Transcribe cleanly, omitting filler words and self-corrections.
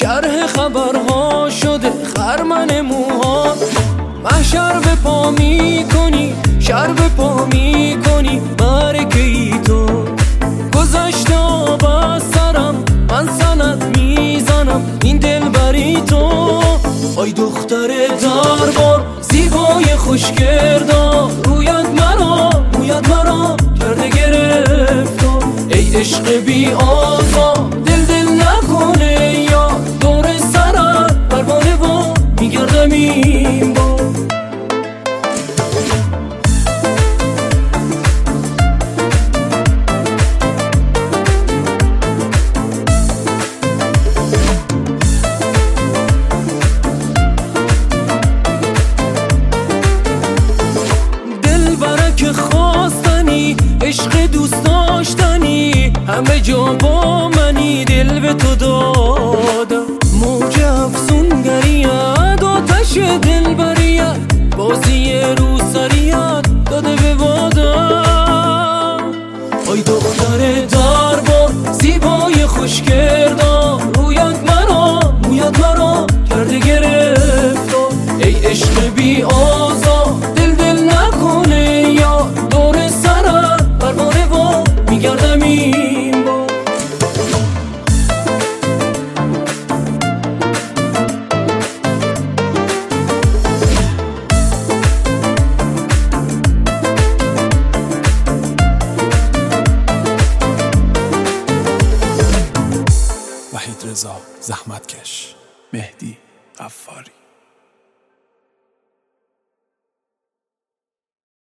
شرح خبرها شده خرمن موها. محشر به پا میکنی، شر به پا میکنی، برکه ای تو گذشته آب از سرم، من سنت میزنم این دل بری تو. آی دختر دربار زیبای خوشگردار، رویت مرا کرده گرفتار. ای عشق بی آقا دل نکنه یا دور سرت پروانه با میگردم این